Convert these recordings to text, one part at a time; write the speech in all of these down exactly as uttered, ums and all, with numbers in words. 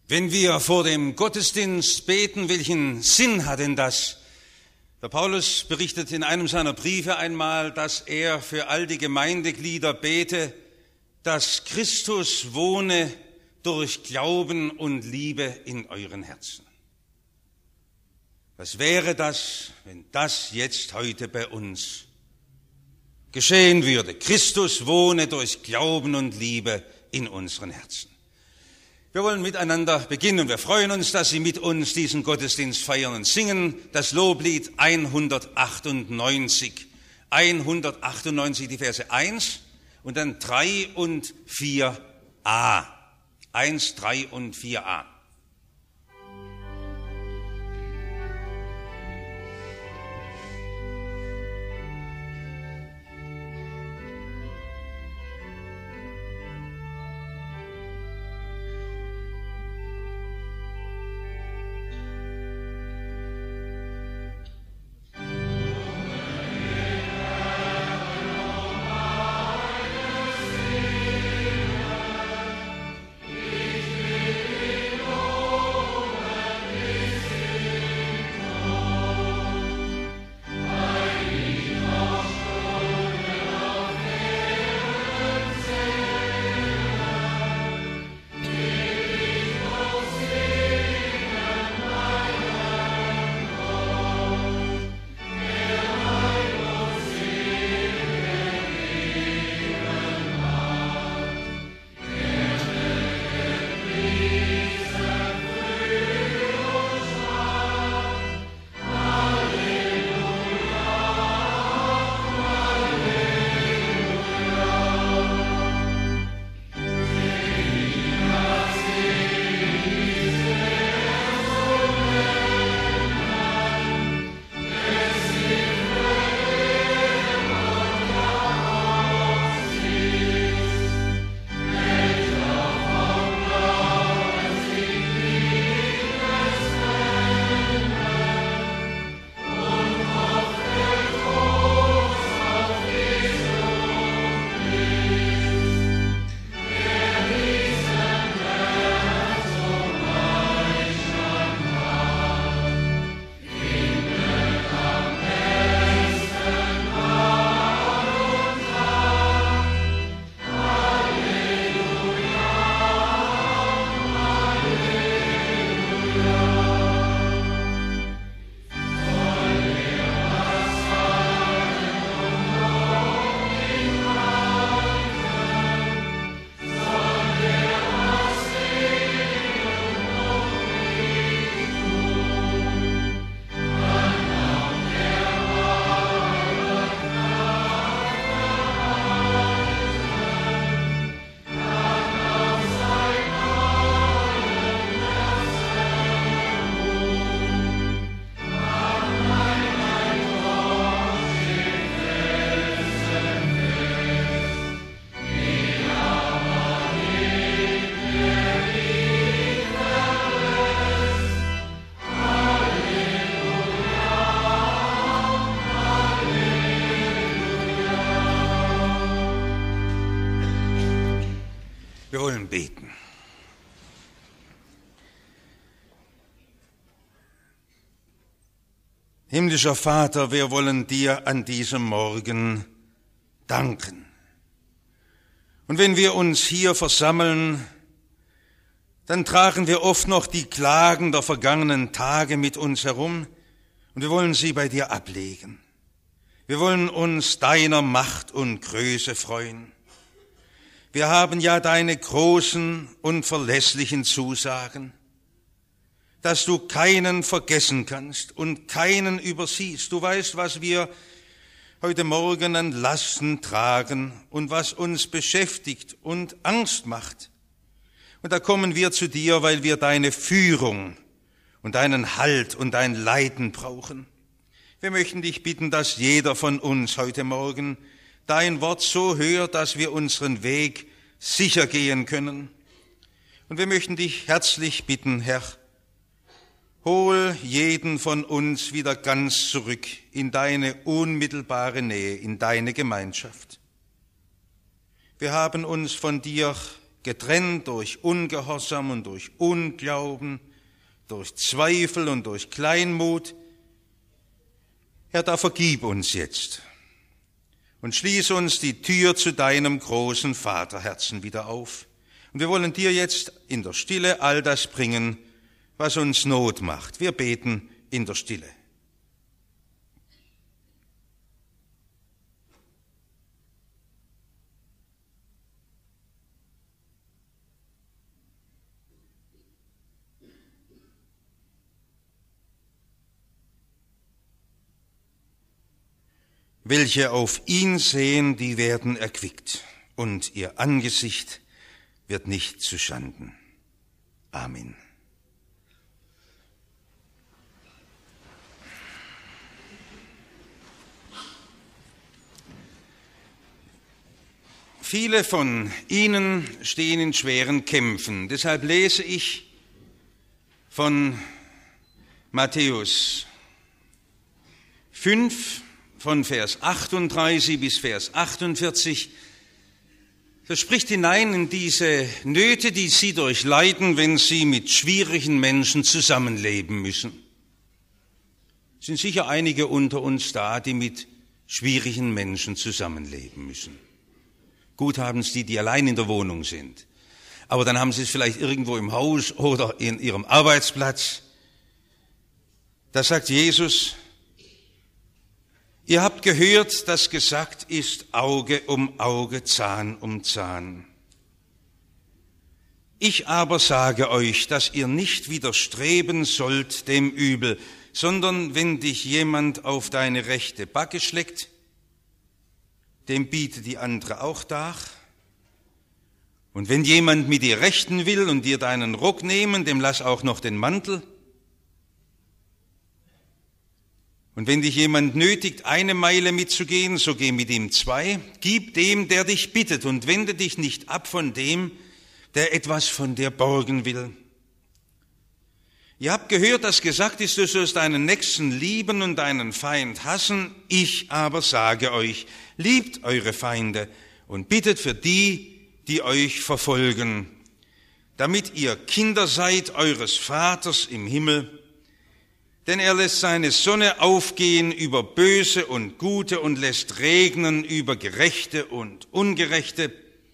Wenn wir vor dem Gottesdienst beten, welchen Sinn hat denn das? Der Paulus berichtet in einem seiner Briefe einmal, dass er für all die Gemeindeglieder bete, dass Christus wohne durch Glauben und Liebe in euren Herzen. Was wäre das, wenn das jetzt heute bei uns geschehen würde? Christus wohne durch Glauben und Liebe in unseren Herzen. Wir wollen miteinander beginnen und wir freuen uns, dass Sie mit uns diesen Gottesdienst feiern und singen das Loblied hundertachtundneunzig. hundertachtundneunzig, die Verse eins und dann drei und vier a. eins, drei und vier a. Wir wollen beten. Himmlischer Vater, wir wollen dir an diesem Morgen danken. Und wenn wir uns hier versammeln, dann tragen wir oft noch die Klagen der vergangenen Tage mit uns herum und wir wollen sie bei dir ablegen. Wir wollen uns deiner Macht und Größe freuen. Wir haben ja deine großen und verlässlichen Zusagen, dass du keinen vergessen kannst und keinen übersiehst. Du weißt, was wir heute Morgen an Lasten tragen und was uns beschäftigt und Angst macht. Und da kommen wir zu dir, weil wir deine Führung und deinen Halt und dein Leiten brauchen. Wir möchten dich bitten, dass jeder von uns heute Morgen dein Wort so hört, dass wir unseren Weg sicher gehen können. Und wir möchten dich herzlich bitten, Herr, hol jeden von uns wieder ganz zurück in deine unmittelbare Nähe, in deine Gemeinschaft. Wir haben uns von dir getrennt durch Ungehorsam und durch Unglauben, durch Zweifel und durch Kleinmut. Herr, da vergib uns jetzt und schließ uns die Tür zu deinem großen Vaterherzen wieder auf. Und wir wollen dir jetzt in der Stille all das bringen, was uns Not macht. Wir beten in der Stille. Welche auf ihn sehen, die werden erquickt, und ihr Angesicht wird nicht zuschanden. Amen. Viele von Ihnen stehen in schweren Kämpfen. Deshalb lese ich von Matthäus fünf, von Vers achtunddreißig bis Vers achtundvierzig. Das spricht hinein in diese Nöte, die Sie durchleiden, wenn Sie mit schwierigen Menschen zusammenleben müssen. Es sind sicher einige unter uns da, die mit schwierigen Menschen zusammenleben müssen. Gut haben es die, die allein in der Wohnung sind. Aber dann haben Sie es vielleicht irgendwo im Haus oder in Ihrem Arbeitsplatz. Da sagt Jesus: Ihr habt gehört, dass gesagt ist, Auge um Auge, Zahn um Zahn. Ich aber sage euch, dass ihr nicht widerstreben sollt dem Übel, sondern wenn dich jemand auf deine rechte Backe schlägt, dem biete die andere auch dar. Und wenn jemand mit dir rechten will und dir deinen Rock nehmen, dem lass auch noch den Mantel. Und wenn dich jemand nötigt, eine Meile mitzugehen, so geh mit ihm zwei. Gib dem, der dich bittet, und wende dich nicht ab von dem, der etwas von dir borgen will. Ihr habt gehört, dass gesagt ist, du sollst deinen Nächsten lieben und deinen Feind hassen. Ich aber sage euch, liebt eure Feinde und bittet für die, die euch verfolgen, damit ihr Kinder seid eures Vaters im Himmel. Denn er lässt seine Sonne aufgehen über Böse und Gute und lässt regnen über Gerechte und Ungerechte.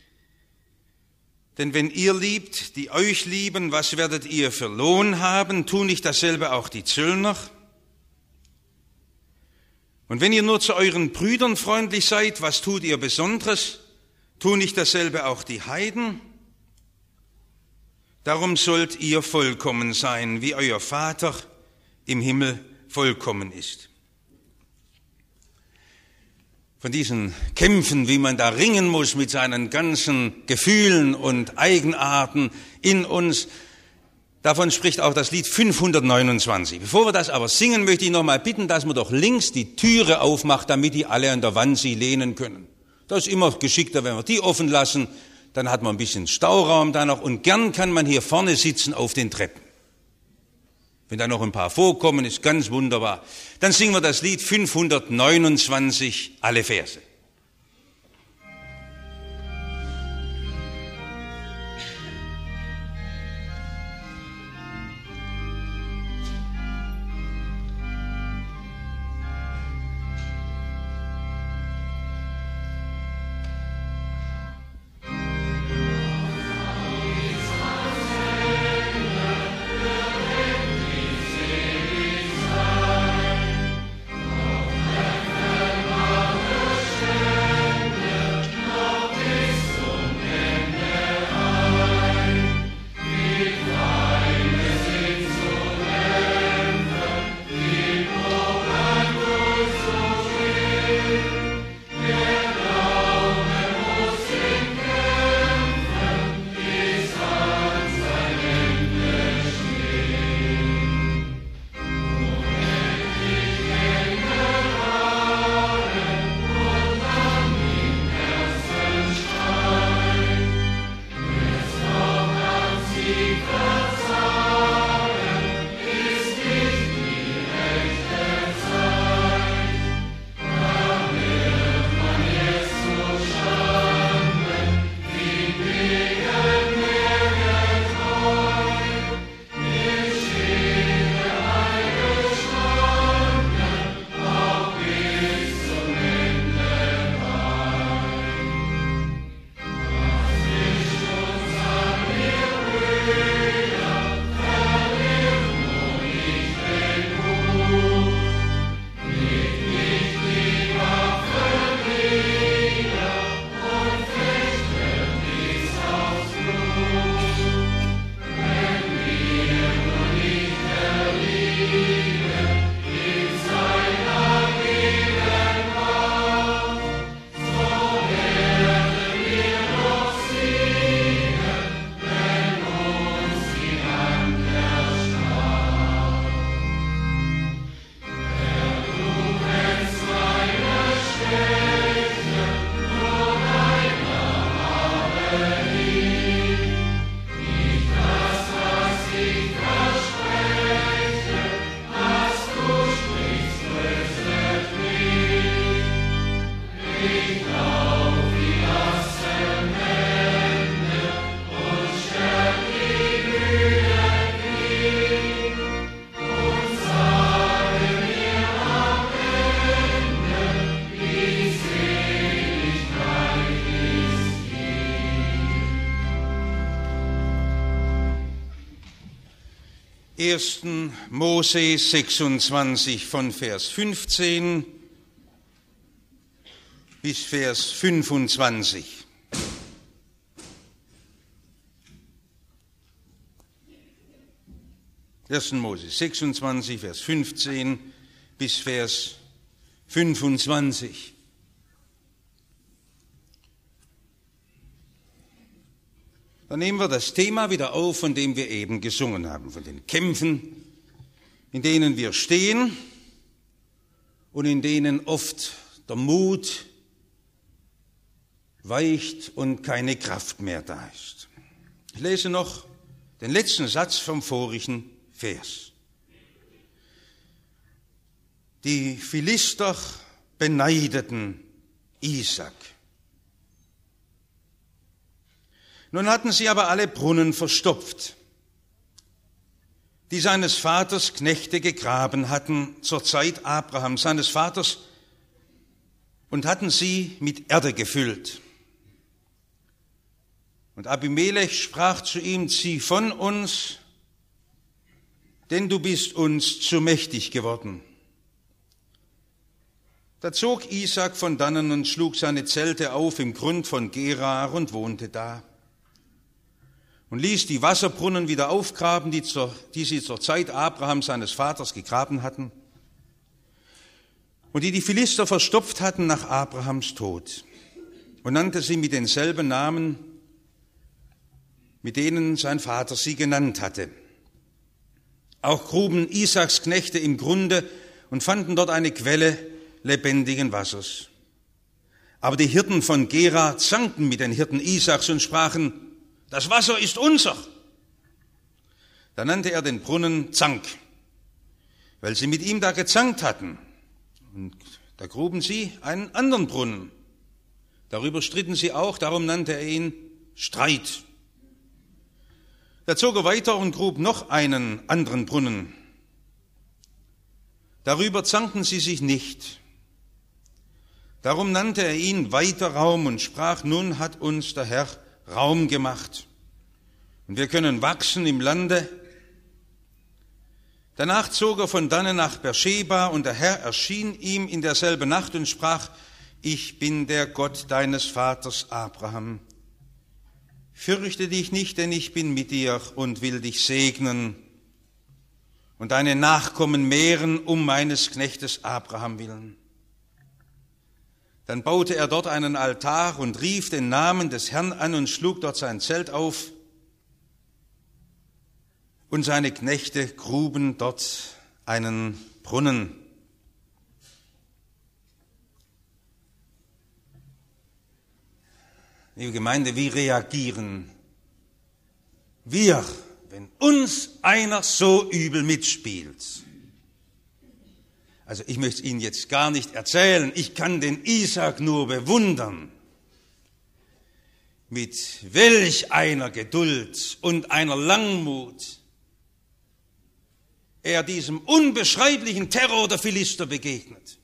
Denn wenn ihr liebt, die euch lieben, was werdet ihr für Lohn haben? Tun nicht dasselbe auch die Zöllner? Und wenn ihr nur zu euren Brüdern freundlich seid, was tut ihr Besonderes? Tun nicht dasselbe auch die Heiden? Darum sollt ihr vollkommen sein, wie euer Vater im Himmel vollkommen ist. Von diesen Kämpfen, wie man da ringen muss mit seinen ganzen Gefühlen und Eigenarten in uns, davon spricht auch das Lied fünfhundertneunundzwanzig. Bevor wir das aber singen, möchte ich noch mal bitten, dass man doch links die Türe aufmacht, damit die alle an der Wand sie lehnen können. Das ist immer geschickter, wenn wir die offen lassen, dann hat man ein bisschen Stauraum da noch, und gern kann man hier vorne sitzen auf den Treppen. Wenn da noch ein paar vorkommen, ist ganz wunderbar. Dann singen wir das Lied fünfhundertneunundzwanzig, alle Verse. Thank ersten Mose sechsundzwanzig von Vers fünfzehn bis Vers fünfundzwanzig. ersten Mose sechsundzwanzig, Vers fünfzehn bis Vers fünfundzwanzig. Dann nehmen wir das Thema wieder auf, von dem wir eben gesungen haben, von den Kämpfen, in denen wir stehen und in denen oft der Mut weicht und keine Kraft mehr da ist. Ich lese noch den letzten Satz vom vorigen Vers. Die Philister beneideten Isaak. Nun hatten sie aber alle Brunnen verstopft, die seines Vaters Knechte gegraben hatten zur Zeit Abrahams, seines Vaters, und hatten sie mit Erde gefüllt. Und Abimelech sprach zu ihm: Zieh von uns, denn du bist uns zu mächtig geworden. Da zog Isaak von dannen und schlug seine Zelte auf im Grund von Gerar und wohnte da. Und ließ die Wasserbrunnen wieder aufgraben, die, zur, die sie zur Zeit Abrahams seines Vaters gegraben hatten und die die Philister verstopft hatten nach Abrahams Tod, und nannte sie mit denselben Namen, mit denen sein Vater sie genannt hatte. Auch gruben Isaaks Knechte im Grunde und fanden dort eine Quelle lebendigen Wassers. Aber die Hirten von Gerar zankten mit den Hirten Isaaks und sprachen: Das Wasser ist unser. Da nannte er den Brunnen Zank, weil sie mit ihm da gezankt hatten. Und da gruben sie einen anderen Brunnen. Darüber stritten sie auch, darum nannte er ihn Streit. Da zog er weiter und grub noch einen anderen Brunnen. Darüber zankten sie sich nicht. Darum nannte er ihn Weiter Raum und sprach: Nun hat uns der Herr Raum gemacht und wir können wachsen im Lande. Danach zog er von dannen nach Beersheba, und der Herr erschien ihm in derselben Nacht und sprach: Ich bin der Gott deines Vaters Abraham. Fürchte dich nicht, denn ich bin mit dir und will dich segnen und deine Nachkommen mehren um meines Knechtes Abraham willen. Dann baute er dort einen Altar und rief den Namen des Herrn an und schlug dort sein Zelt auf. Und seine Knechte gruben dort einen Brunnen. Liebe Gemeinde, wie reagieren wir, wenn uns einer so übel mitspielt? Also ich möchte es Ihnen jetzt gar nicht erzählen, ich kann den Isaak nur bewundern, mit welch einer Geduld und einer Langmut er diesem unbeschreiblichen Terror der Philister begegnet.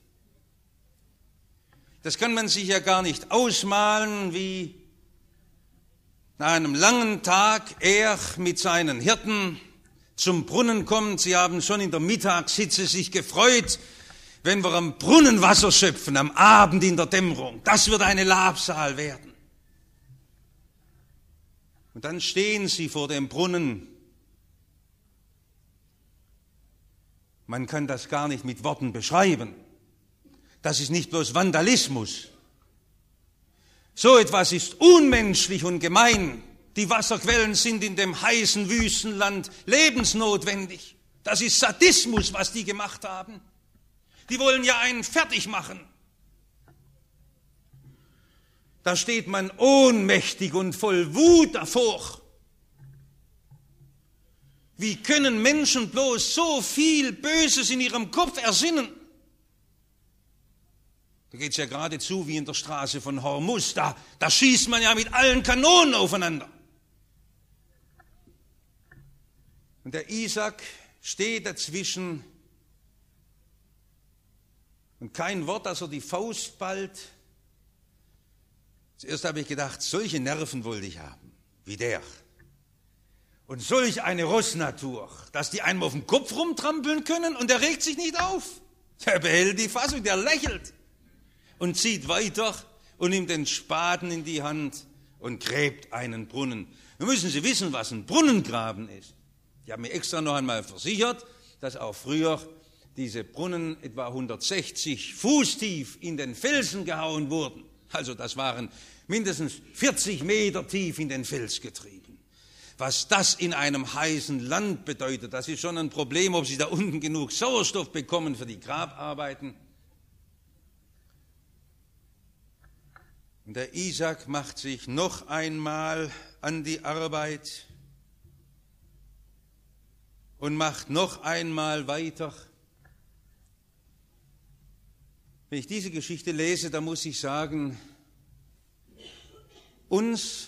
Das kann man sich ja gar nicht ausmalen, wie nach einem langen Tag er mit seinen Hirten zum Brunnen kommt. Sie haben schon in der Mittagshitze sich gefreut, wenn wir am Brunnen Wasser schöpfen, am Abend in der Dämmerung. Das wird eine Labsal werden. Und dann stehen sie vor dem Brunnen. Man kann das gar nicht mit Worten beschreiben. Das ist nicht bloß Vandalismus. So etwas ist unmenschlich und gemein. Die Wasserquellen sind in dem heißen Wüstenland lebensnotwendig. Das ist Sadismus, was die gemacht haben. Die wollen ja einen fertig machen. Da steht man ohnmächtig und voll Wut davor. Wie können Menschen bloß so viel Böses in ihrem Kopf ersinnen? Da geht es ja geradezu wie in der Straße von Hormuz. Da, da schießt man ja mit allen Kanonen aufeinander. Und der Isaak steht dazwischen und kein Wort, dass er die Faust ballt. Zuerst habe ich gedacht, solche Nerven wollte ich haben, wie der. Und solch eine Rossnatur, dass die einem auf den Kopf rumtrampeln können und der regt sich nicht auf. Der behält die Fassung, der lächelt und zieht weiter und nimmt den Spaten in die Hand und gräbt einen Brunnen. Nun müssen Sie wissen, was ein Brunnengraben ist. Ich habe mir extra noch einmal versichert, dass auch früher diese Brunnen etwa hundertsechzig Fuß tief in den Felsen gehauen wurden. Also das waren mindestens vierzig Meter tief in den Fels getrieben. Was das in einem heißen Land bedeutet, das ist schon ein Problem, ob Sie da unten genug Sauerstoff bekommen für die Grabarbeiten. Und der Isaak macht sich noch einmal an die Arbeit und macht noch einmal weiter. Wenn ich diese Geschichte lese, dann muss ich sagen, uns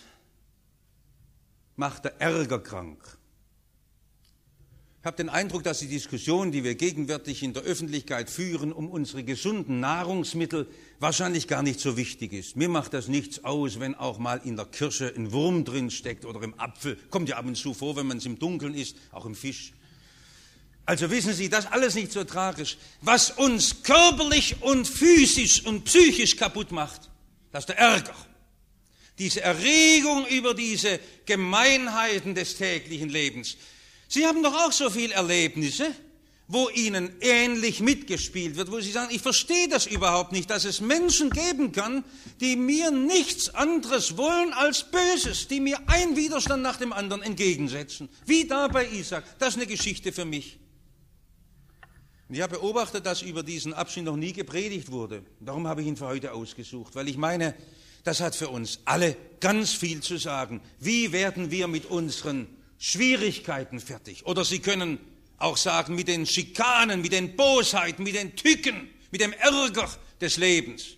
macht der Ärger krank. Ich habe den Eindruck, dass die Diskussion, die wir gegenwärtig in der Öffentlichkeit führen, um unsere gesunden Nahrungsmittel wahrscheinlich gar nicht so wichtig ist. Mir macht das nichts aus, wenn auch mal in der Kirsche ein Wurm drin steckt oder im Apfel. Kommt ja ab und zu vor, wenn man es im Dunkeln isst, auch im Fisch. Also wissen Sie, das alles nicht so tragisch. Was uns körperlich und physisch und psychisch kaputt macht, das ist der Ärger. Diese Erregung über diese Gemeinheiten des täglichen Lebens. Sie haben doch auch so viele Erlebnisse, wo Ihnen ähnlich mitgespielt wird, wo Sie sagen, ich verstehe das überhaupt nicht, dass es Menschen geben kann, die mir nichts anderes wollen als Böses, die mir einen Widerstand nach dem anderen entgegensetzen. Wie da bei Isaak. Das ist eine Geschichte für mich. Und ich habe beobachtet, dass über diesen Abschnitt noch nie gepredigt wurde. Darum habe ich ihn für heute ausgesucht, weil ich meine, das hat für uns alle ganz viel zu sagen. Wie werden wir mit unseren Schwierigkeiten fertig? Oder Sie können auch sagen, mit den Schikanen, mit den Bosheiten, mit den Tücken, mit dem Ärger des Lebens.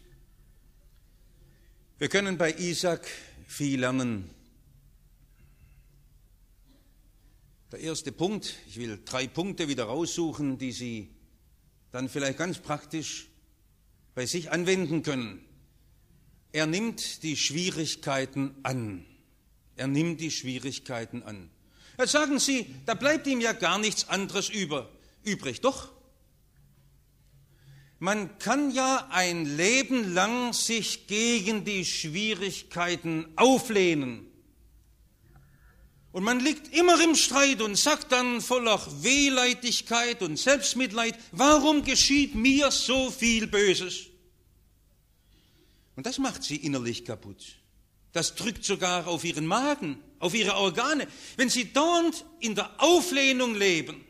Wir können bei Isaak viel lernen. Der erste Punkt, ich will drei Punkte wieder raussuchen, die Sie dann vielleicht ganz praktisch bei sich anwenden können. Er nimmt die Schwierigkeiten an. Er nimmt die Schwierigkeiten an. Jetzt sagen Sie, da bleibt ihm ja gar nichts anderes über, übrig. Doch, man kann ja ein Leben lang sich gegen die Schwierigkeiten auflehnen. Und man liegt immer im Streit und sagt dann voller Wehleidigkeit und Selbstmitleid, warum geschieht mir so viel Böses? Und das macht sie innerlich kaputt. Das drückt sogar auf ihren Magen, auf ihre Organe. Wenn sie dauernd in der Auflehnung leben.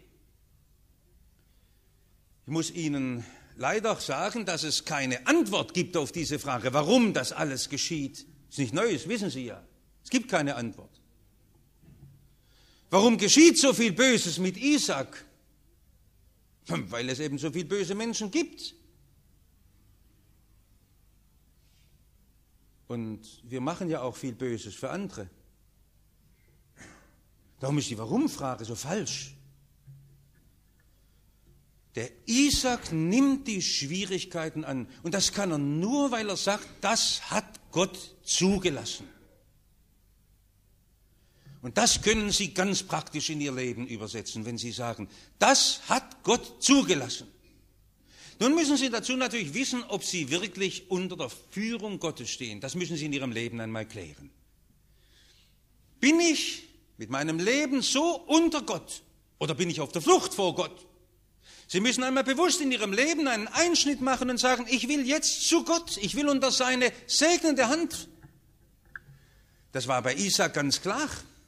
Ich muss Ihnen leider sagen, dass es keine Antwort gibt auf diese Frage, warum das alles geschieht. Das ist nicht neu, das wissen Sie ja. Es gibt keine Antwort. Warum geschieht so viel Böses mit Isaak? Weil es eben so viele böse Menschen gibt. Und wir machen ja auch viel Böses für andere. Darum ist die Warum-Frage so falsch. Der Isaak nimmt die Schwierigkeiten an. Und das kann er nur, weil er sagt, das hat Gott zugelassen. Und das können Sie ganz praktisch in Ihr Leben übersetzen, wenn Sie sagen, das hat Gott zugelassen. Nun müssen Sie dazu natürlich wissen, ob Sie wirklich unter der Führung Gottes stehen. Das müssen Sie in Ihrem Leben einmal klären. Bin ich mit meinem Leben so unter Gott oder bin ich auf der Flucht vor Gott? Sie müssen einmal bewusst in Ihrem Leben einen Einschnitt machen und sagen, ich will jetzt zu Gott, ich will unter seine segnende Hand. Das war bei Isaak ganz klar.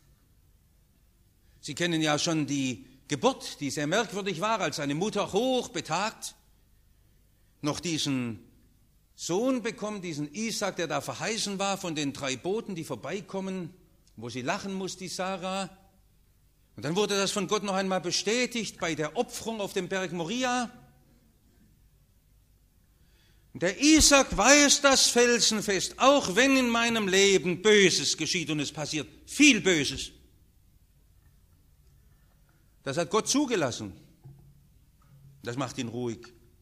Sie kennen ja schon die Geburt, die sehr merkwürdig war, als seine Mutter hoch betagt noch diesen Sohn bekommt, diesen Isaak, der da verheißen war von den drei Boten, die vorbeikommen, wo sie lachen muss, die Sarah. Und dann wurde das von Gott noch einmal bestätigt bei der Opferung auf dem Berg Moria. Und der Isaak weiß das felsenfest, auch wenn in meinem Leben Böses geschieht und es passiert viel Böses. Das hat Gott zugelassen. Das macht ihn ruhig.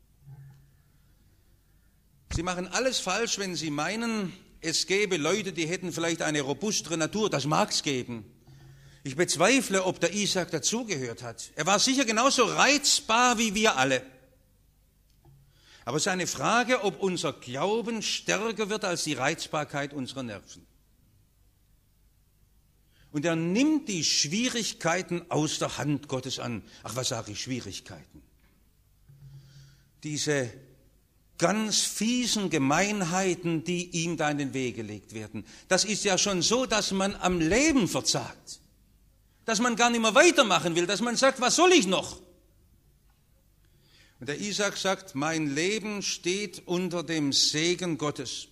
Sie machen alles falsch, wenn Sie meinen, es gäbe Leute, die hätten vielleicht eine robustere Natur. Das mag es geben. Ich bezweifle, ob der Isaak dazugehört hat. Er war sicher genauso reizbar wie wir alle. Aber es ist eine Frage, ob unser Glauben stärker wird als die Reizbarkeit unserer Nerven. Und er nimmt die Schwierigkeiten aus der Hand Gottes an. Ach, was sage ich, Schwierigkeiten? Diese ganz fiesen Gemeinheiten, die ihm da in den Weg gelegt werden. Das ist ja schon so, dass man am Leben verzagt. Dass man gar nicht mehr weitermachen will, dass man sagt, was soll ich noch? Und der Isaak sagt, mein Leben steht unter dem Segen Gottes.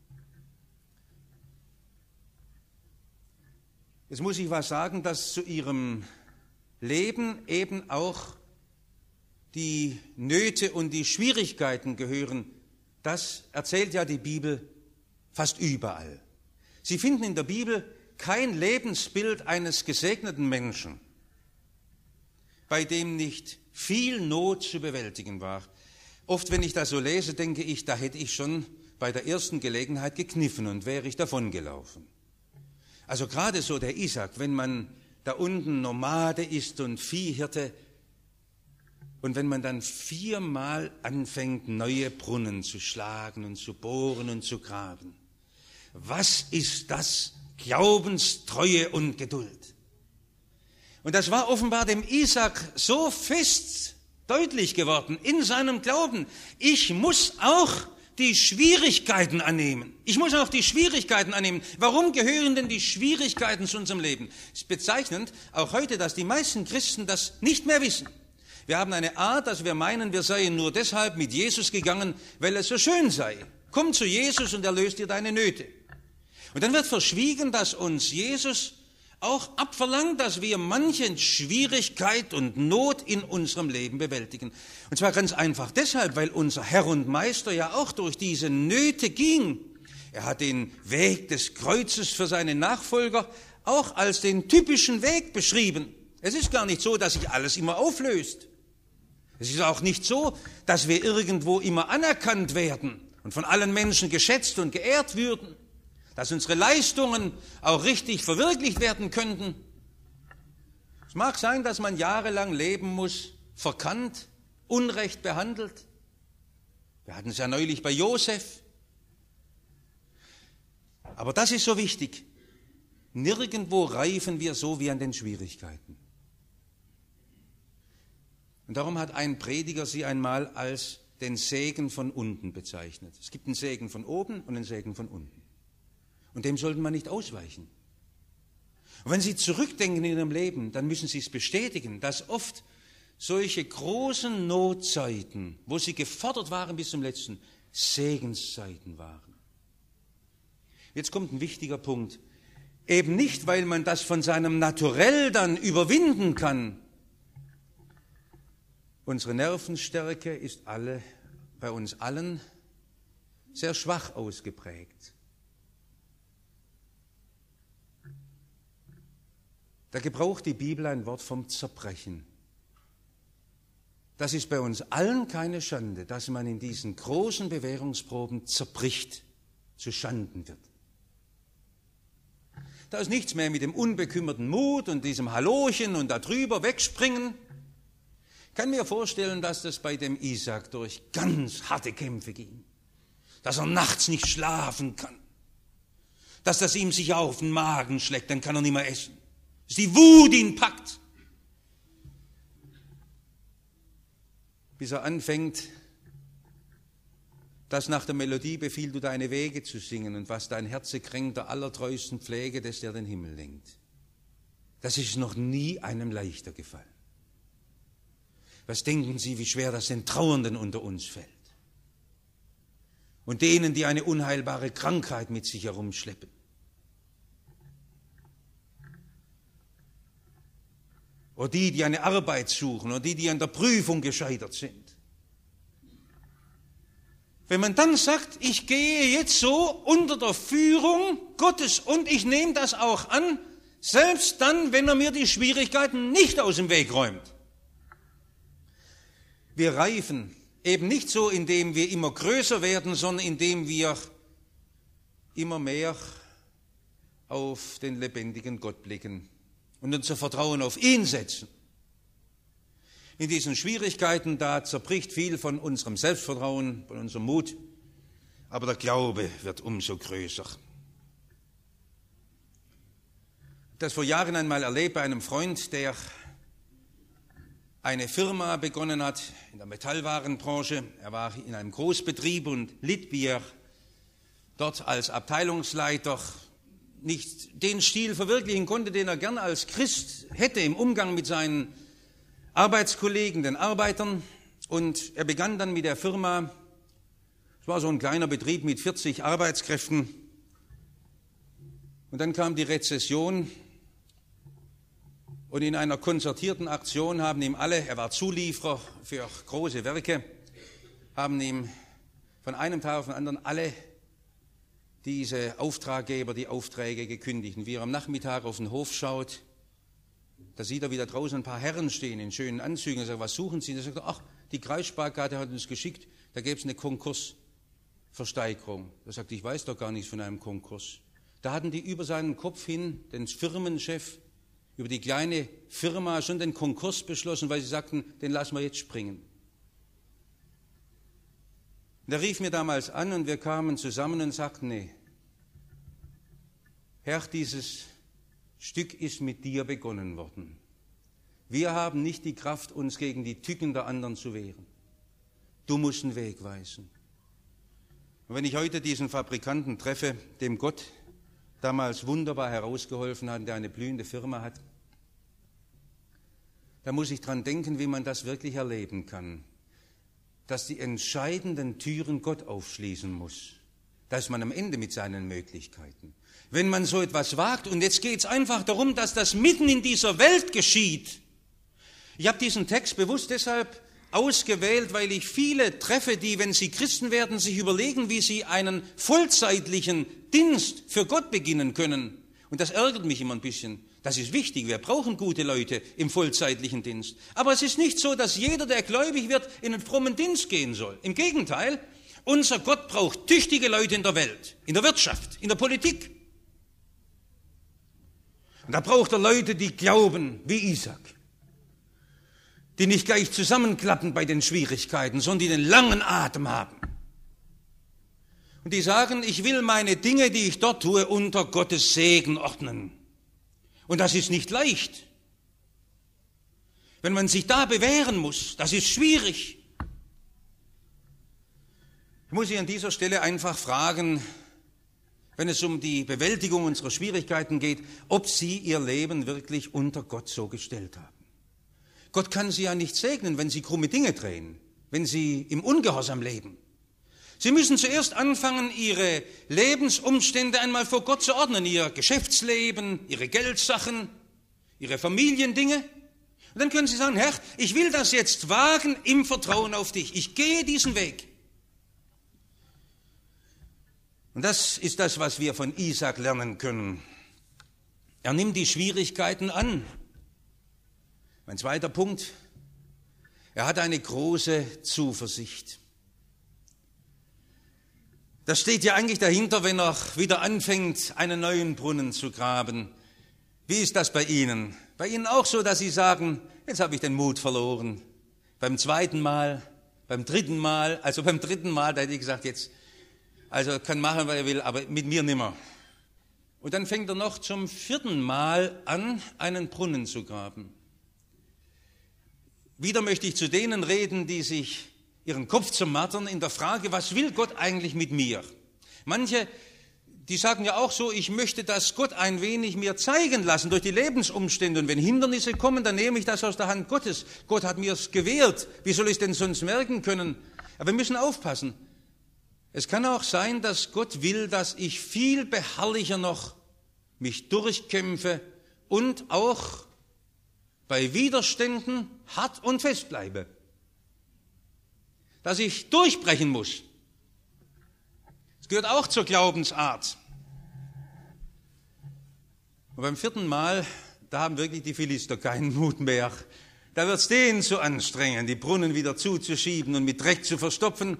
Jetzt muss ich was sagen, dass zu ihrem Leben eben auch die Nöte und die Schwierigkeiten gehören. Das erzählt ja die Bibel fast überall. Sie finden in der Bibel kein Lebensbild eines gesegneten Menschen, bei dem nicht viel Not zu bewältigen war. Oft, wenn ich das so lese, denke ich, da hätte ich schon bei der ersten Gelegenheit gekniffen und wäre ich davongelaufen. Also gerade so der Isaak, wenn man da unten Nomade ist und Viehhirte und wenn man dann viermal anfängt, neue Brunnen zu schlagen und zu bohren und zu graben. Was ist das? Glaubenstreue und Geduld. Und das war offenbar dem Isaak so fest deutlich geworden in seinem Glauben. Ich muss auch die Schwierigkeiten annehmen. Ich muss auch die Schwierigkeiten annehmen. Warum gehören denn die Schwierigkeiten zu unserem Leben? Es ist bezeichnend, auch heute, dass die meisten Christen das nicht mehr wissen. Wir haben eine Art, dass wir meinen, wir seien nur deshalb mit Jesus gegangen, weil es so schön sei. Komm zu Jesus und er löst dir deine Nöte. Und dann wird verschwiegen, dass uns Jesus auch abverlangt, dass wir manche Schwierigkeit und Not in unserem Leben bewältigen. Und zwar ganz einfach deshalb, weil unser Herr und Meister ja auch durch diese Nöte ging. Er hat den Weg des Kreuzes für seine Nachfolger auch als den typischen Weg beschrieben. Es ist gar nicht so, dass sich alles immer auflöst. Es ist auch nicht so, dass wir irgendwo immer anerkannt werden und von allen Menschen geschätzt und geehrt würden, dass unsere Leistungen auch richtig verwirklicht werden könnten. Es mag sein, dass man jahrelang leben muss, verkannt, unrecht behandelt. Wir hatten es ja neulich bei Josef. Aber das ist so wichtig. Nirgendwo reifen wir so wie an den Schwierigkeiten. Und darum hat ein Prediger sie einmal als den Segen von unten bezeichnet. Es gibt einen Segen von oben und einen Segen von unten. Und dem sollten wir nicht ausweichen. Und wenn Sie zurückdenken in Ihrem Leben, dann müssen Sie es bestätigen, dass oft solche großen Notzeiten, wo Sie gefordert waren bis zum letzten, Segenszeiten waren. Jetzt kommt ein wichtiger Punkt. Eben nicht, weil man das von seinem Naturell dann überwinden kann. Unsere Nervenstärke ist alle, bei uns allen sehr schwach ausgeprägt. Da gebraucht die Bibel ein Wort vom Zerbrechen. Das ist bei uns allen keine Schande, dass man in diesen großen Bewährungsproben zerbricht, zu Schanden wird. Da ist nichts mehr mit dem unbekümmerten Mut und diesem Hallochen und da drüber wegspringen. Ich kann mir vorstellen, dass das bei dem Isaak durch ganz harte Kämpfe ging, dass er nachts nicht schlafen kann, dass das ihm sich auf den Magen schlägt, dann kann er nicht mehr essen. Dass die Wut ihn packt, bis er anfängt, dass nach der Melodie befiehl du deine Wege zu singen und was dein Herze kränkt, der allertreuesten Pflege, dass der den Himmel lenkt. Das ist noch nie einem leichter gefallen. Was denken Sie, wie schwer das den Trauernden unter uns fällt? Und denen, die eine unheilbare Krankheit mit sich herumschleppen. Oder die, die eine Arbeit suchen, oder die, die an der Prüfung gescheitert sind. Wenn man dann sagt, ich gehe jetzt so unter der Führung Gottes und ich nehme das auch an, selbst dann, wenn er mir die Schwierigkeiten nicht aus dem Weg räumt. Wir reifen eben nicht so, indem wir immer größer werden, sondern indem wir immer mehr auf den lebendigen Gott blicken. und unser Vertrauen auf ihn setzen. In diesen Schwierigkeiten, da zerbricht viel von unserem Selbstvertrauen, von unserem Mut, aber der Glaube wird umso größer. Das vor Jahren einmal erlebt bei einem Freund, der eine Firma begonnen hat in der Metallwarenbranche. Er war in einem Großbetrieb und litt, wie er dort als Abteilungsleiter nicht den Stil verwirklichen konnte, den er gern als Christ hätte im Umgang mit seinen Arbeitskollegen, den Arbeitern. Und er begann dann mit der Firma, es war so ein kleiner Betrieb mit vierzig Arbeitskräften. Und dann kam die Rezession. Und in einer konzertierten Aktion haben ihm alle, er war Zulieferer für große Werke, haben ihm von einem Tag auf den anderen alle diese Auftraggeber die Aufträge gekündigt. Und wie er am Nachmittag auf den Hof schaut, da sieht er, wie da draußen ein paar Herren stehen in schönen Anzügen. Er sagt, was suchen Sie? Und er sagt, ach, die Kreissparkasse hat uns geschickt, da gäbe es eine Konkursversteigerung. Er sagt, ich weiß doch gar nichts von einem Konkurs. Da hatten die über seinen Kopf hin, den Firmenchef, über die kleine Firma schon den Konkurs beschlossen, weil sie sagten, den lassen wir jetzt springen. Und er rief mir damals an und wir kamen zusammen und sagten, nee, Herr, dieses Stück ist mit dir begonnen worden. Wir haben nicht die Kraft, uns gegen die Tücken der anderen zu wehren. Du musst einen Weg weisen. Und wenn ich heute diesen Fabrikanten treffe, dem Gott damals wunderbar herausgeholfen hat, der eine blühende Firma hat, da muss ich dran denken, wie man das wirklich erleben kann, dass die entscheidenden Türen Gott aufschließen muss. Da ist man am Ende mit seinen Möglichkeiten. Wenn man so etwas wagt, und jetzt geht es einfach darum, dass das mitten in dieser Welt geschieht. Ich habe diesen Text bewusst deshalb ausgewählt, weil ich viele treffe, die, wenn sie Christen werden, sich überlegen, wie sie einen vollzeitlichen Dienst für Gott beginnen können. Und das ärgert mich immer ein bisschen. Das ist wichtig, wir brauchen gute Leute im vollzeitlichen Dienst. Aber es ist nicht so, dass jeder, der gläubig wird, in einen frommen Dienst gehen soll. Im Gegenteil, unser Gott braucht tüchtige Leute in der Welt, in der Wirtschaft, in der Politik. Und da braucht er Leute, die glauben wie Isaac, die nicht gleich zusammenklappen bei den Schwierigkeiten, sondern die den langen Atem haben. Und die sagen, ich will meine Dinge, die ich dort tue, unter Gottes Segen ordnen. Und das ist nicht leicht. Wenn man sich da bewähren muss, das ist schwierig. Ich muss Sie an dieser Stelle einfach fragen, wenn es um die Bewältigung unserer Schwierigkeiten geht, ob Sie Ihr Leben wirklich unter Gott so gestellt haben. Gott kann Sie ja nicht segnen, wenn Sie krumme Dinge drehen, wenn Sie im Ungehorsam leben. Sie müssen zuerst anfangen, Ihre Lebensumstände einmal vor Gott zu ordnen, Ihr Geschäftsleben, Ihre Geldsachen, Ihre Familiendinge. Und dann können Sie sagen, Herr, ich will das jetzt wagen im Vertrauen auf dich. Ich gehe diesen Weg. Und das ist das, was wir von Isaac lernen können. Er nimmt die Schwierigkeiten an. Mein zweiter Punkt, er hat eine große Zuversicht. Das steht ja eigentlich dahinter, wenn er wieder anfängt, einen neuen Brunnen zu graben. Wie ist das bei Ihnen? Bei Ihnen auch so, dass Sie sagen, jetzt habe ich den Mut verloren. Beim zweiten Mal, beim dritten Mal, also beim dritten Mal, da hätte ich gesagt, jetzt, also kann machen, was er will, aber mit mir nimmer. Und dann fängt er noch zum vierten Mal an, einen Brunnen zu graben. Wieder möchte ich zu denen reden, die sich ihren Kopf zermartern in der Frage, was will Gott eigentlich mit mir? Manche, die sagen ja auch so, ich möchte das Gott ein wenig mir zeigen lassen durch die Lebensumstände. Und wenn Hindernisse kommen, dann nehme ich das aus der Hand Gottes. Gott hat mir es gewährt. Wie soll ich es denn sonst merken können? Aber wir müssen aufpassen. Es kann auch sein, dass Gott will, dass ich viel beharrlicher noch mich durchkämpfe und auch bei Widerständen hart und fest bleibe. Dass ich durchbrechen muss. Das gehört auch zur Glaubensart. Und beim vierten Mal, da haben wirklich die Philister keinen Mut mehr. Da wird es denen zu anstrengend, die Brunnen wieder zuzuschieben und mit Dreck zu verstopfen.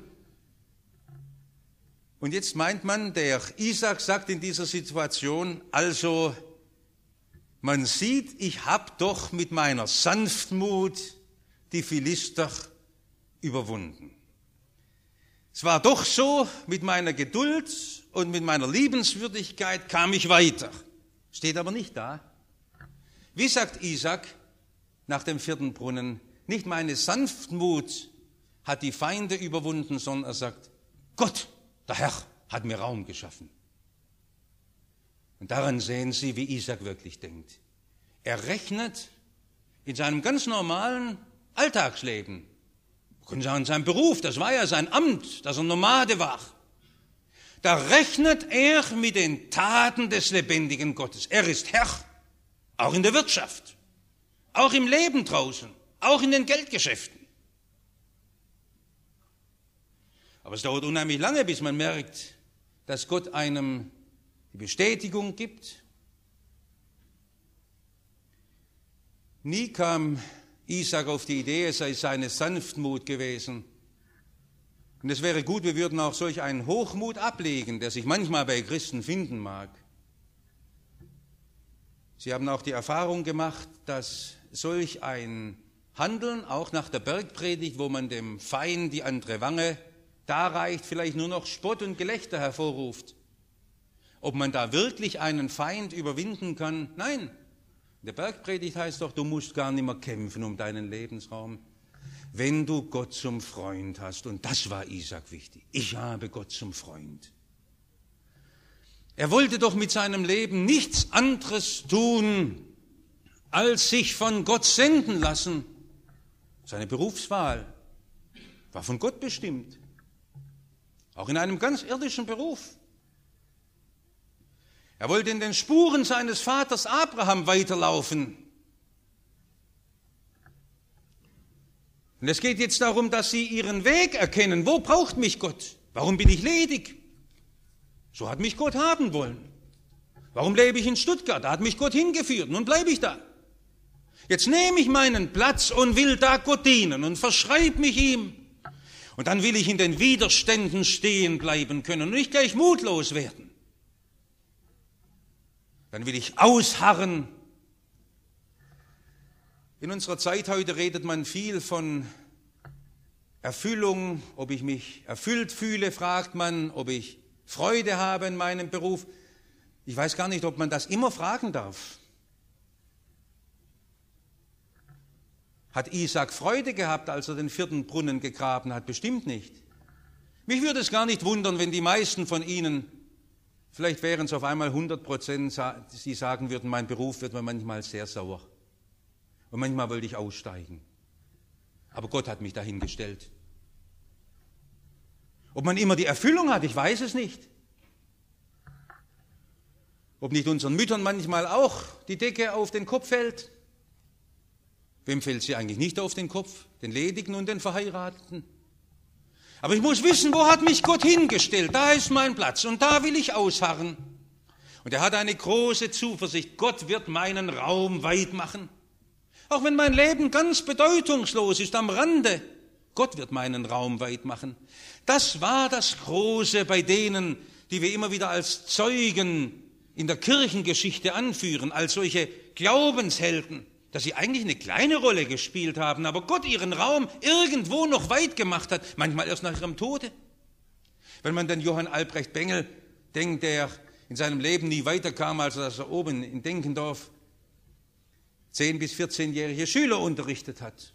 Und jetzt meint man, der Isaac sagt in dieser Situation, also man sieht, ich habe doch mit meiner Sanftmut die Philister überwunden. Es war doch so, mit meiner Geduld und mit meiner Liebenswürdigkeit kam ich weiter. Steht aber nicht da. Wie sagt Isaak nach dem vierten Brunnen? Nicht meine Sanftmut hat die Feinde überwunden, sondern er sagt, Gott, der Herr, hat mir Raum geschaffen. Und daran sehen Sie, wie Isaak wirklich denkt. Er rechnet in seinem ganz normalen Alltagsleben, wir können sagen, sein Beruf, das war ja sein Amt, dass er Nomade war. Da rechnet er mit den Taten des lebendigen Gottes. Er ist Herr, auch in der Wirtschaft, auch im Leben draußen, auch in den Geldgeschäften. Aber es dauert unheimlich lange, bis man merkt, dass Gott einem die Bestätigung gibt. Nie kam Isaak auf die Idee, es sei seine Sanftmut gewesen. Und es wäre gut, wir würden auch solch einen Hochmut ablegen, der sich manchmal bei Christen finden mag. Sie haben auch die Erfahrung gemacht, dass solch ein Handeln, auch nach der Bergpredigt, wo man dem Feind die andere Wange darreicht, vielleicht nur noch Spott und Gelächter hervorruft. Ob man da wirklich einen Feind überwinden kann? Nein. In der Bergpredigt heißt doch, du musst gar nicht mehr kämpfen um deinen Lebensraum, wenn du Gott zum Freund hast. Und das war Isaak wichtig. Ich habe Gott zum Freund. Er wollte doch mit seinem Leben nichts anderes tun, als sich von Gott senden lassen. Seine Berufswahl war von Gott bestimmt. Auch in einem ganz irdischen Beruf. Er wollte in den Spuren seines Vaters Abraham weiterlaufen. Und es geht jetzt darum, dass sie ihren Weg erkennen. Wo braucht mich Gott? Warum bin ich ledig? So hat mich Gott haben wollen. Warum lebe ich in Stuttgart? Da hat mich Gott hingeführt. Nun bleibe ich da. Jetzt nehme ich meinen Platz und will da Gott dienen und verschreibe mich ihm. Und dann will ich in den Widerständen stehen bleiben können und nicht gleich mutlos werden. Dann will ich ausharren. In unserer Zeit heute redet man viel von Erfüllung. Ob ich mich erfüllt fühle, fragt man, ob ich Freude habe in meinem Beruf. Ich weiß gar nicht, ob man das immer fragen darf. Hat Isaak Freude gehabt, als er den vierten Brunnen gegraben hat? Bestimmt nicht. Mich würde es gar nicht wundern, wenn die meisten von Ihnen, vielleicht wären es auf einmal hundert Prozent, Sie sagen würden, mein Beruf wird mir manchmal sehr sauer. Und manchmal wollte ich aussteigen. Aber Gott hat mich dahingestellt. Ob man immer die Erfüllung hat, ich weiß es nicht. Ob nicht unseren Müttern manchmal auch die Decke auf den Kopf fällt. Wem fällt sie eigentlich nicht auf den Kopf? Den Ledigen und den Verheirateten. Aber ich muss wissen, wo hat mich Gott hingestellt? Da ist mein Platz und da will ich ausharren. Und er hat eine große Zuversicht. Gott wird meinen Raum weit machen. Auch wenn mein Leben ganz bedeutungslos ist, am Rande. Gott wird meinen Raum weit machen. Das war das Große bei denen, die wir immer wieder als Zeugen in der Kirchengeschichte anführen, als solche Glaubenshelden, dass sie eigentlich eine kleine Rolle gespielt haben, aber Gott ihren Raum irgendwo noch weit gemacht hat, manchmal erst nach ihrem Tode. Wenn man den Johann Albrecht Bengel denkt, der in seinem Leben nie weiterkam, als dass er oben in Denkendorf zehn- bis vierzehnjährige Schüler unterrichtet hat.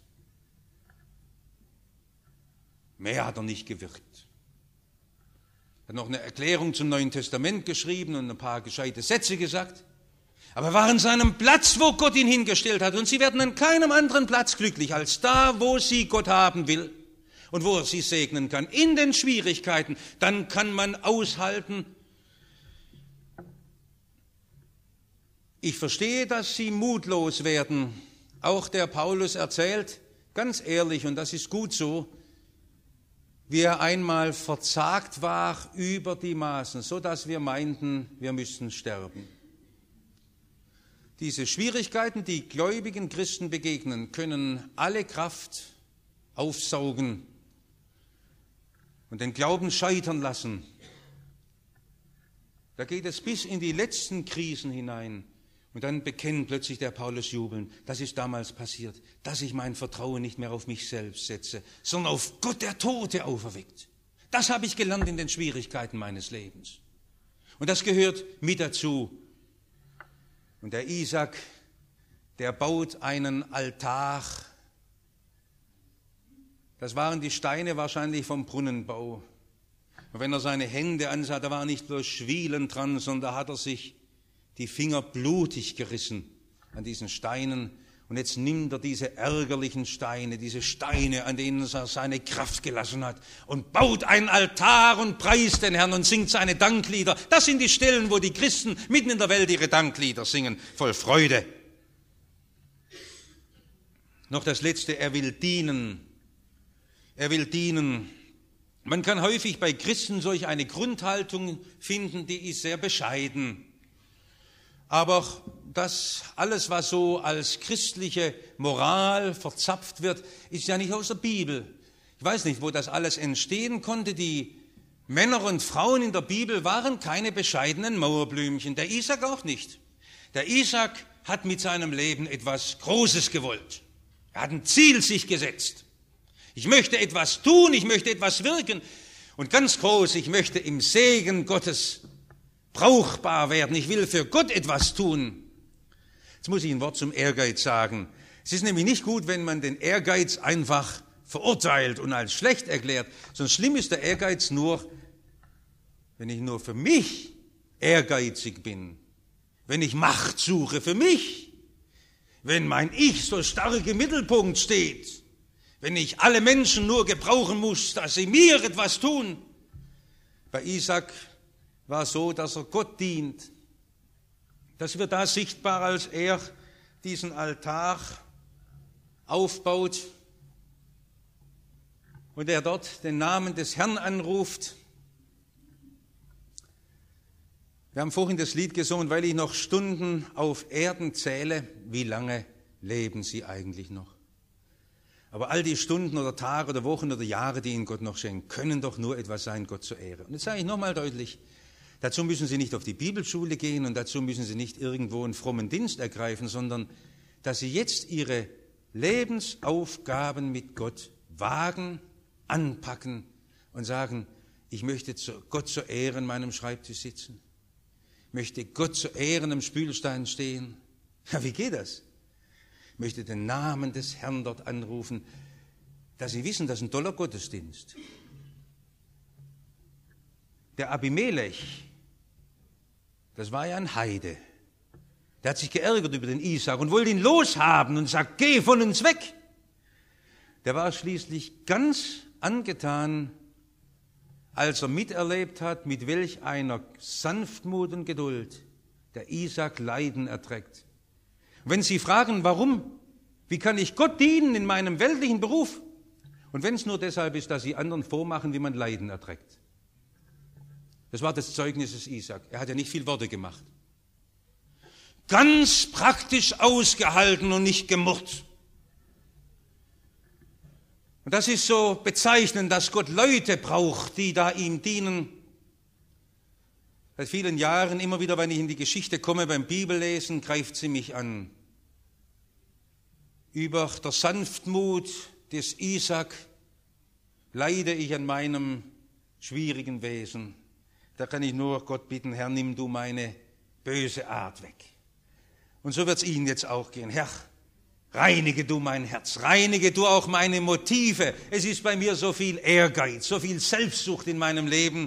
Mehr hat er nicht gewirkt. Er hat noch eine Erklärung zum Neuen Testament geschrieben und ein paar gescheite Sätze gesagt. Aber er war an seinem Platz, wo Gott ihn hingestellt hat. Und sie werden an keinem anderen Platz glücklich, als da, wo sie Gott haben will und wo er sie segnen kann. In den Schwierigkeiten, dann kann man aushalten. Ich verstehe, dass sie mutlos werden. Auch der Paulus erzählt, ganz ehrlich, und das ist gut so, wie er einmal verzagt war über die Maßen, so dass wir meinten, wir müssten sterben. Diese Schwierigkeiten, die gläubigen Christen begegnen, können alle Kraft aufsaugen und den Glauben scheitern lassen. Da geht es bis in die letzten Krisen hinein. Und dann bekennt plötzlich der Paulus jubelnd, das ist damals passiert, dass ich mein Vertrauen nicht mehr auf mich selbst setze, sondern auf Gott, der Tote auferweckt. Das habe ich gelernt in den Schwierigkeiten meines Lebens. Und das gehört mit dazu. Und der Isaac, der baut einen Altar. Das waren die Steine wahrscheinlich vom Brunnenbau. Und wenn er seine Hände ansah, da war nicht bloß Schwielen dran, sondern da hat er sich die Finger blutig gerissen an diesen Steinen. Und jetzt nimmt er diese ärgerlichen Steine, diese Steine, an denen er seine Kraft gelassen hat, und baut einen Altar und preist den Herrn und singt seine Danklieder. Das sind die Stellen, wo die Christen mitten in der Welt ihre Danklieder singen, voll Freude. Noch das Letzte, er will dienen. Er will dienen. Man kann häufig bei Christen solch eine Grundhaltung finden, die ist sehr bescheiden. Aber das alles, was so als christliche Moral verzapft wird, ist ja nicht aus der Bibel. Ich weiß nicht, wo das alles entstehen konnte. Die Männer und Frauen in der Bibel waren keine bescheidenen Mauerblümchen. Der Isaac auch nicht. Der Isaac hat mit seinem Leben etwas Großes gewollt. Er hat ein Ziel sich gesetzt. Ich möchte etwas tun, ich möchte etwas wirken. Und ganz groß, ich möchte im Segen Gottes brauchbar werden. Ich will für Gott etwas tun. Jetzt muss ich ein Wort zum Ehrgeiz sagen. Es ist nämlich nicht gut, wenn man den Ehrgeiz einfach verurteilt und als schlecht erklärt. Sonst schlimm ist der Ehrgeiz nur, wenn ich nur für mich ehrgeizig bin. Wenn ich Macht suche für mich. Wenn mein Ich so stark im Mittelpunkt steht. Wenn ich alle Menschen nur gebrauchen muss, dass sie mir etwas tun. Bei Isaac war so, dass er Gott dient. Das wird da sichtbar, als er diesen Altar aufbaut und er dort den Namen des Herrn anruft. Wir haben vorhin das Lied gesungen, weil ich noch Stunden auf Erden zähle, wie lange leben Sie eigentlich noch? Aber all die Stunden oder Tage oder Wochen oder Jahre, die Ihnen Gott noch schenkt, können doch nur etwas sein, Gott zur Ehre. Und jetzt sage ich nochmal deutlich, dazu müssen Sie nicht auf die Bibelschule gehen und dazu müssen Sie nicht irgendwo einen frommen Dienst ergreifen, sondern dass Sie jetzt Ihre Lebensaufgaben mit Gott wagen, anpacken und sagen, ich möchte Gott zur Ehre an meinem Schreibtisch sitzen. Ich möchte Gott zur Ehre am Spülstein stehen. Ja, wie geht das? Ich möchte den Namen des Herrn dort anrufen, dass Sie wissen, das ist ein toller Gottesdienst. Der Abimelech, das war ja ein Heide. Der hat sich geärgert über den Isaac und wollte ihn loshaben und sagt, geh von uns weg. Der war schließlich ganz angetan, als er miterlebt hat, mit welch einer Sanftmut und Geduld der Isaac Leiden erträgt. Wenn Sie fragen, warum, wie kann ich Gott dienen in meinem weltlichen Beruf? Und wenn es nur deshalb ist, dass Sie anderen vormachen, wie man Leiden erträgt. Das war das Zeugnis des Isaac. Er hat ja nicht viel Worte gemacht. Ganz praktisch ausgehalten und nicht gemurrt. Und das ist so bezeichnend, dass Gott Leute braucht, die da ihm dienen. Seit vielen Jahren, immer wieder, wenn ich in die Geschichte komme beim Bibellesen, greift sie mich an. Über der Sanftmut des Isaac leide ich an meinem schwierigen Wesen. Da kann ich nur Gott bitten, Herr, nimm du meine böse Art weg. Und so wird es Ihnen jetzt auch gehen. Herr, reinige du mein Herz, reinige du auch meine Motive. Es ist bei mir so viel Ehrgeiz, so viel Selbstsucht in meinem Leben.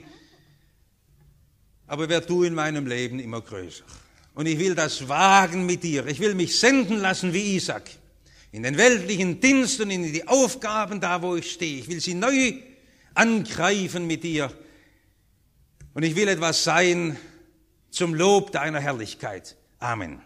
Aber werd du in meinem Leben immer größer. Und ich will das wagen mit dir. Ich will mich senden lassen wie Isaac. In den weltlichen Dienst und in die Aufgaben da, wo ich stehe. Ich will sie neu angreifen mit dir. Und ich will etwas sein zum Lob deiner Herrlichkeit. Amen.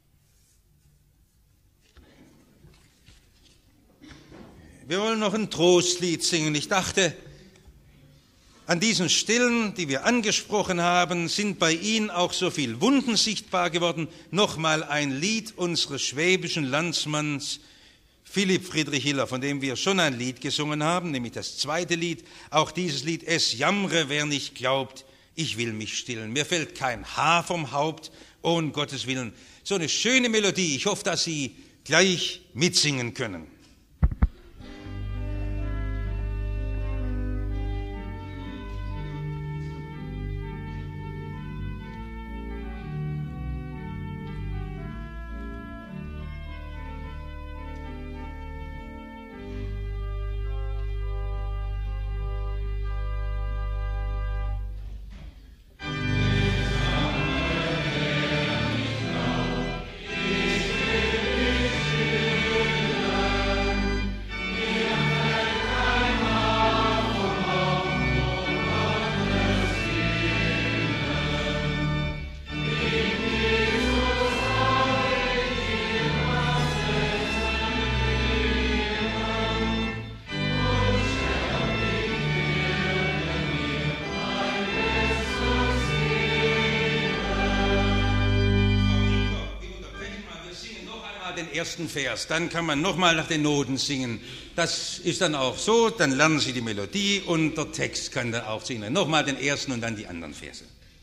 Wir wollen noch ein Trostlied singen. Ich dachte, an diesen Stellen, die wir angesprochen haben, sind bei Ihnen auch so viel Wunden sichtbar geworden. Nochmal ein Lied unseres schwäbischen Landsmanns Philipp Friedrich Hiller, von dem wir schon ein Lied gesungen haben, nämlich das zweite Lied. Auch dieses Lied, es jammre, wer nicht glaubt, ich will mich stillen. Mir fällt kein Haar vom Haupt, um Gottes Willen. So eine schöne Melodie. Ich hoffe, dass Sie gleich mitsingen können. Den ersten Vers, dann kann man nochmal nach den Noten singen. Das ist dann auch so, dann lernen Sie die Melodie und der Text kann dann auch singen. Nochmal den ersten und dann die anderen Verse.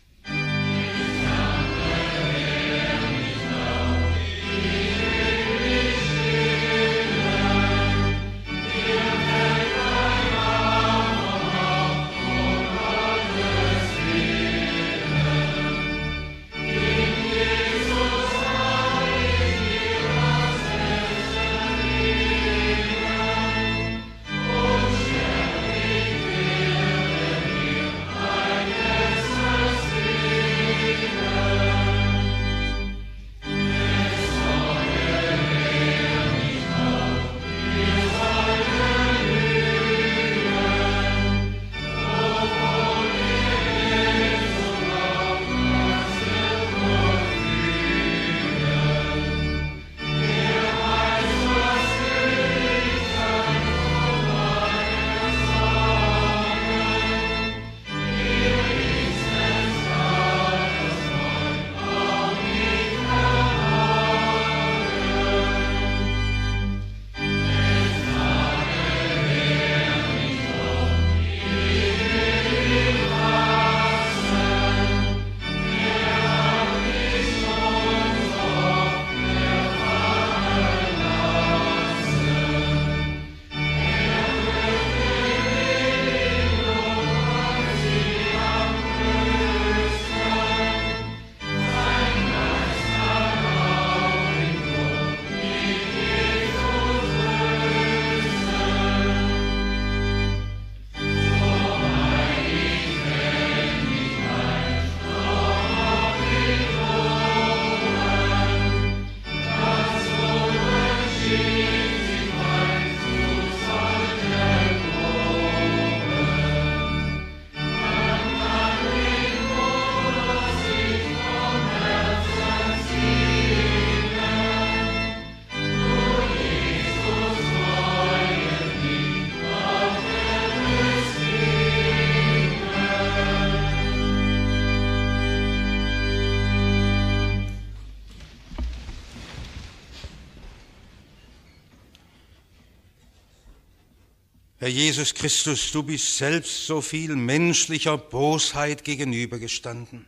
Herr Jesus Christus, du bist selbst so viel menschlicher Bosheit gegenübergestanden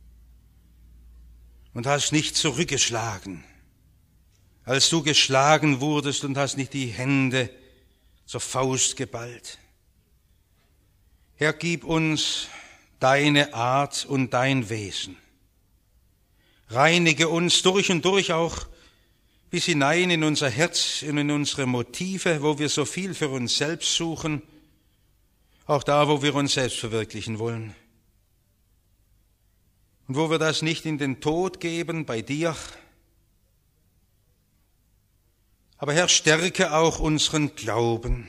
und hast nicht zurückgeschlagen, als du geschlagen wurdest, und hast nicht die Hände zur Faust geballt. Herr, gib uns deine Art und dein Wesen. Reinige uns durch und durch auch bis hinein in unser Herz und in unsere Motive, wo wir so viel für uns selbst suchen, auch da, wo wir uns selbst verwirklichen wollen. Und wo wir das nicht in den Tod geben bei dir, aber Herr, stärke auch unseren Glauben,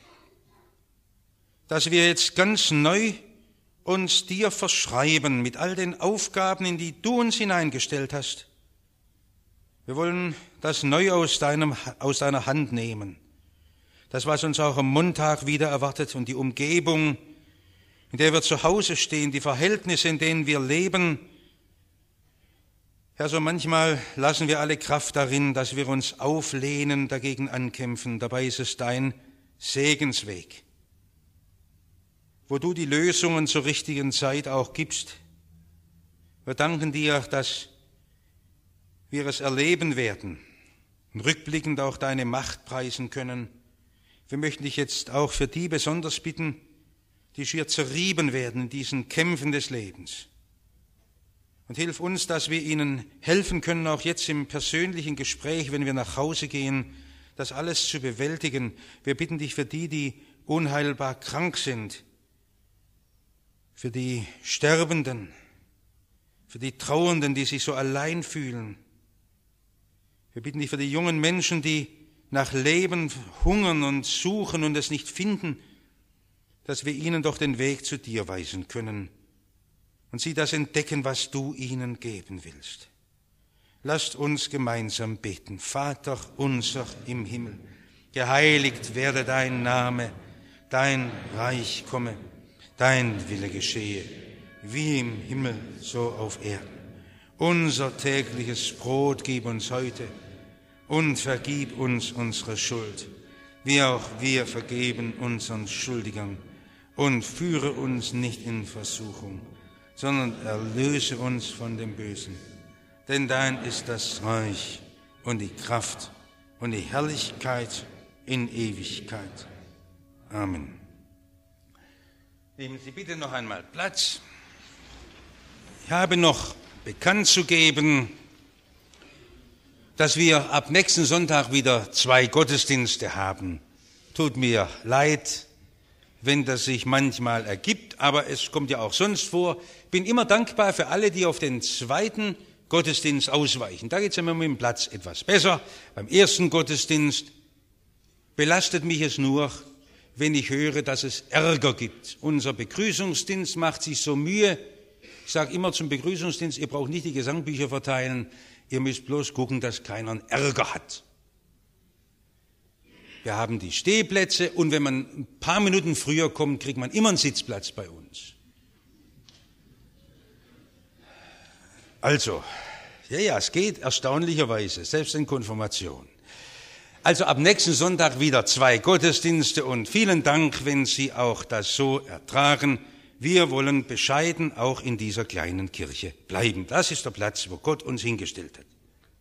dass wir jetzt ganz neu uns dir verschreiben mit all den Aufgaben, in die du uns hineingestellt hast. Wir wollen das neu aus, deinem, aus deiner Hand nehmen. Das, was uns auch am Montag wieder erwartet, und die Umgebung, in der wir zu Hause stehen, die Verhältnisse, in denen wir leben. Herr, so manchmal lassen wir alle Kraft darin, dass wir uns auflehnen, dagegen ankämpfen. Dabei ist es dein Segensweg, wo du die Lösungen zur richtigen Zeit auch gibst. Wir danken dir, dass wir es erleben werden und rückblickend auch deine Macht preisen können. Wir möchten dich jetzt auch für die besonders bitten, die schier zerrieben werden in diesen Kämpfen des Lebens. Und hilf uns, dass wir ihnen helfen können, auch jetzt im persönlichen Gespräch, wenn wir nach Hause gehen, das alles zu bewältigen. Wir bitten dich für die, die unheilbar krank sind, für die Sterbenden, für die Trauernden, die sich so allein fühlen. Wir bitten dich für die jungen Menschen, die nach Leben hungern und suchen und es nicht finden, dass wir ihnen doch den Weg zu dir weisen können und sie das entdecken, was du ihnen geben willst. Lasst uns gemeinsam beten. Vater unser im Himmel, geheiligt werde dein Name, dein Reich komme, dein Wille geschehe, wie im Himmel, so auf Erden. Unser tägliches Brot gib uns heute und vergib uns unsere Schuld, wie auch wir vergeben unseren Schuldigern. Und führe uns nicht in Versuchung, sondern erlöse uns von dem Bösen. Denn dein ist das Reich und die Kraft und die Herrlichkeit in Ewigkeit. Amen. Nehmen Sie bitte noch einmal Platz. Ich habe noch bekannt zu geben, dass wir ab nächsten Sonntag wieder zwei Gottesdienste haben. Tut mir leid, wenn das sich manchmal ergibt, aber es kommt ja auch sonst vor. Ich bin immer dankbar für alle, die auf den zweiten Gottesdienst ausweichen. Da geht es ja mit dem Platz etwas besser. Beim ersten Gottesdienst belastet mich es nur, wenn ich höre, dass es Ärger gibt. Unser Begrüßungsdienst macht sich so Mühe. Ich sage immer zum Begrüßungsdienst, ihr braucht nicht die Gesangbücher verteilen, ihr müsst bloß gucken, dass keiner einen Ärger hat. Wir haben die Stehplätze und wenn man ein paar Minuten früher kommt, kriegt man immer einen Sitzplatz bei uns. Also, ja, ja, es geht erstaunlicherweise, selbst in Konfirmation. Also ab nächsten Sonntag wieder zwei Gottesdienste und vielen Dank, wenn Sie auch das so ertragen. Wir wollen bescheiden auch in dieser kleinen Kirche bleiben. Das ist der Platz, wo Gott uns hingestellt hat.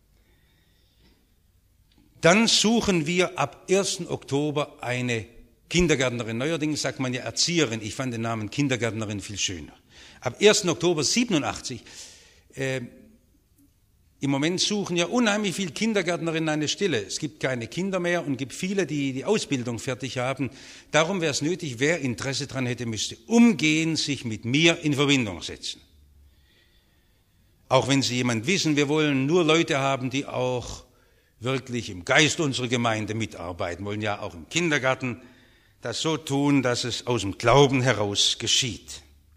Dann suchen wir ab ersten Oktober eine Kindergärtnerin. Neuerdings sagt man ja Erzieherin. Ich fand den Namen Kindergärtnerin viel schöner. Ab ersten Oktober siebenundachtzig. Äh, Im Moment suchen ja unheimlich viele Kindergärtnerinnen eine Stelle. Es gibt keine Kinder mehr und gibt viele, die die Ausbildung fertig haben. Darum wäre es nötig, wer Interesse daran hätte, müsste umgehend sich mit mir in Verbindung setzen. Auch wenn Sie jemand wissen, wir wollen nur Leute haben, die auch wirklich im Geist unserer Gemeinde mitarbeiten, wollen ja auch im Kindergarten das so tun, dass es aus dem Glauben heraus geschieht.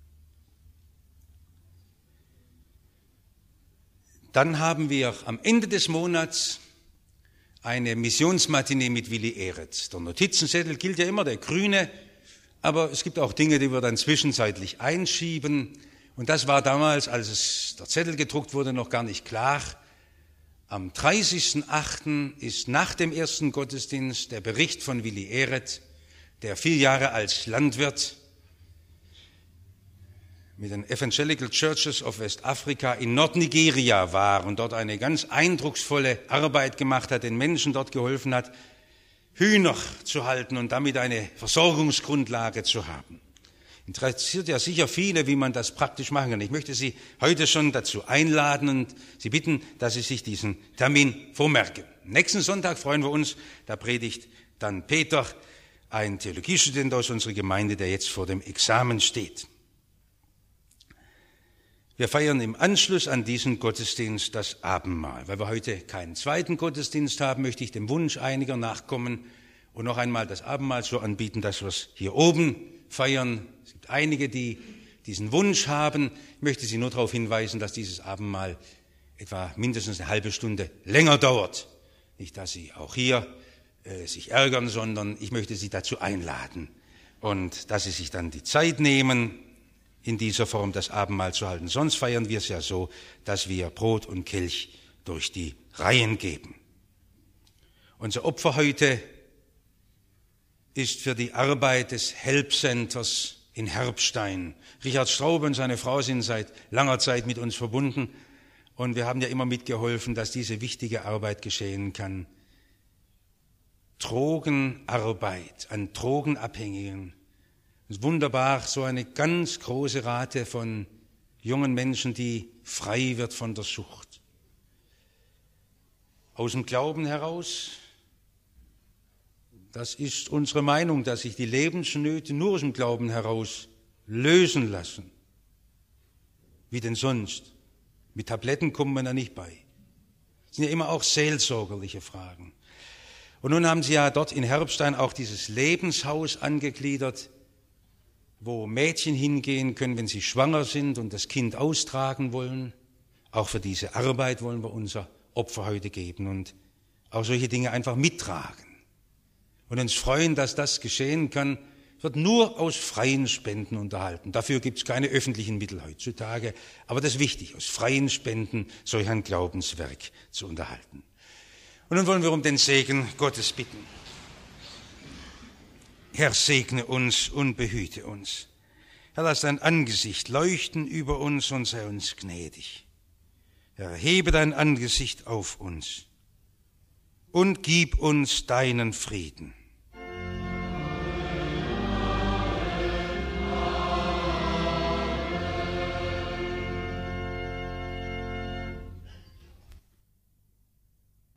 Dann haben wir am Ende des Monats eine Missionsmatinee mit Willi Ehret. Der Notizenzettel gilt ja immer, der grüne, aber es gibt auch Dinge, die wir dann zwischenzeitlich einschieben. Und das war damals, als es der Zettel gedruckt wurde, noch gar nicht klar. Am dreißigsten achten ist nach dem ersten Gottesdienst der Bericht von Willi Ehret, der vier Jahre als Landwirt mit den Evangelical Churches of West Africa in Nordnigeria war und dort eine ganz eindrucksvolle Arbeit gemacht hat, den Menschen dort geholfen hat, Hühner zu halten und damit eine Versorgungsgrundlage zu haben. Interessiert ja sicher viele, wie man das praktisch machen kann. Ich möchte Sie heute schon dazu einladen und Sie bitten, dass Sie sich diesen Termin vormerken. Nächsten Sonntag freuen wir uns, da predigt dann Peter, ein Theologiestudent aus unserer Gemeinde, der jetzt vor dem Examen steht. Wir feiern im Anschluss an diesen Gottesdienst das Abendmahl. Weil wir heute keinen zweiten Gottesdienst haben, möchte ich dem Wunsch einiger nachkommen und noch einmal das Abendmahl so anbieten, dass wir es hier oben feiern. Es gibt einige, die diesen Wunsch haben. Ich möchte Sie nur darauf hinweisen, dass dieses Abendmahl etwa mindestens eine halbe Stunde länger dauert. Nicht, dass Sie auch hier äh, sich ärgern, sondern ich möchte Sie dazu einladen und dass Sie sich dann die Zeit nehmen, in dieser Form das Abendmahl zu halten. Sonst feiern wir es ja so, dass wir Brot und Kelch durch die Reihen geben. Unser Opfer heute ist für die Arbeit des Help Centers in Herbstein. Richard Straube und seine Frau sind seit langer Zeit mit uns verbunden Und wir haben ja immer mitgeholfen, dass diese wichtige Arbeit geschehen kann. Drogenarbeit an Drogenabhängigen. Es ist wunderbar, so eine ganz große Rate von jungen Menschen, die frei wird von der Sucht. Aus dem Glauben heraus, das ist unsere Meinung, dass sich die Lebensnöte nur aus dem Glauben heraus lösen lassen. Wie denn sonst? Mit Tabletten kommen wir da nicht bei. Das sind ja immer auch seelsorgerliche Fragen. Und nun haben sie ja dort in Herbstein auch dieses Lebenshaus angegliedert, wo Mädchen hingehen können, wenn sie schwanger sind und das Kind austragen wollen. Auch für diese Arbeit wollen wir unser Opfer heute geben und auch solche Dinge einfach mittragen. Und uns freuen, dass das geschehen kann, wird nur aus freien Spenden unterhalten. Dafür gibt es keine öffentlichen Mittel heutzutage. Aber das ist wichtig, aus freien Spenden solch ein Glaubenswerk zu unterhalten. Und nun wollen wir um den Segen Gottes bitten. Herr, segne uns und behüte uns. Herr, lass dein Angesicht leuchten über uns und sei uns gnädig. Herr, hebe dein Angesicht auf uns und gib uns deinen Frieden.